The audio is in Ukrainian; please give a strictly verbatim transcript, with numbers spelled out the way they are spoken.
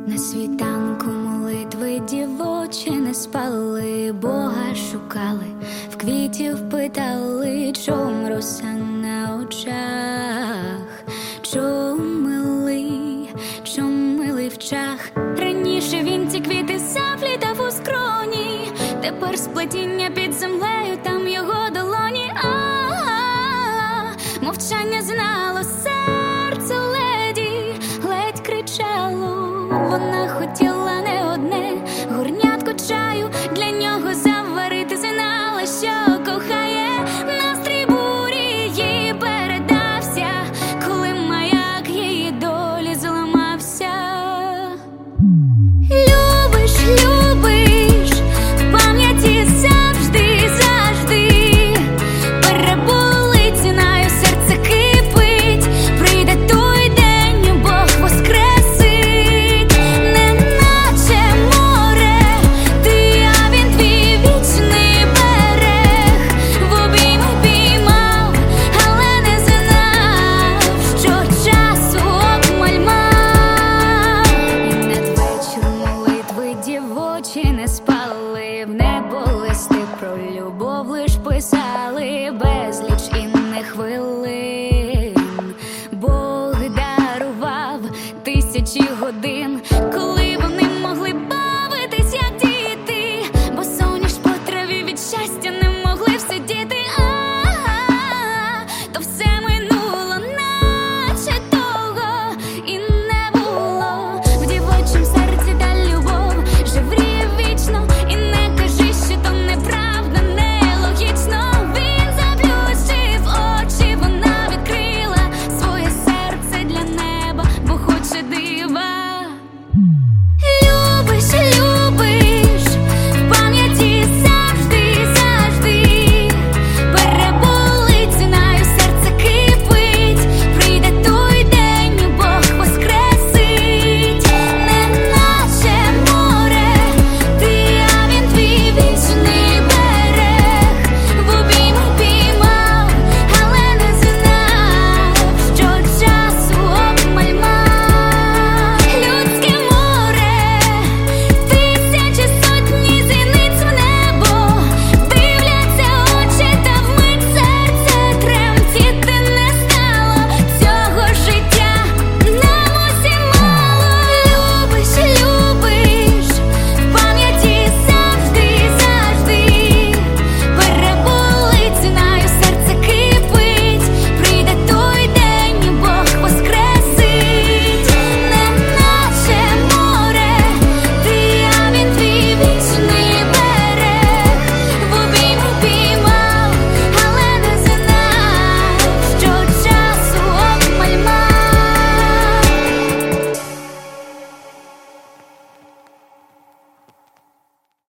На світанку молитви дівочі не спали, Бога шукали, в квітів питали, чом роса на очах, чом милий, чом милий в чах. Раніше він ці квіти заплітав у скроні, тепер сплетіння під землею, там його долоні. А-а-а, мовчання знало серце леді, ледь кричало. Вона хотіла не одне горнятко чаю для нього заварити, знала, що кохає. Настрій бурі їй передався, коли маяк її долі зламався. Любиш, любиш, в пам'яті завжди, завжди. Переболить, знаю, серце кипить, прийде той день, Бог воскресить. Неначе море, ти, а він твій вічний берег. В обійми піймав, але не знав, що часу обмаль мав. І надвечір молитви дівочі не спали, в небо листи про любов лиш писали, безліч інних хвилин Бог дарував тисячі годин.